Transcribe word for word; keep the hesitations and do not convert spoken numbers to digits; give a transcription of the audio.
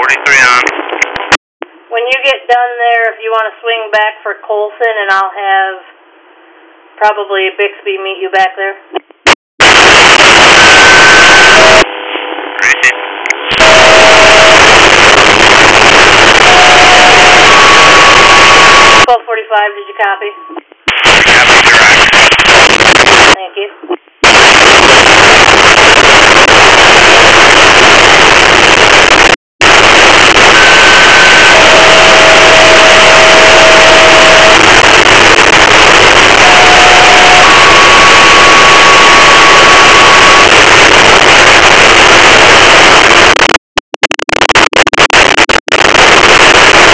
forty-three on. When you get done there, if you want to swing back for Colson, and I'll have probably Bixby meet you back there. Appreciate it. twelve forty-five, did you copy?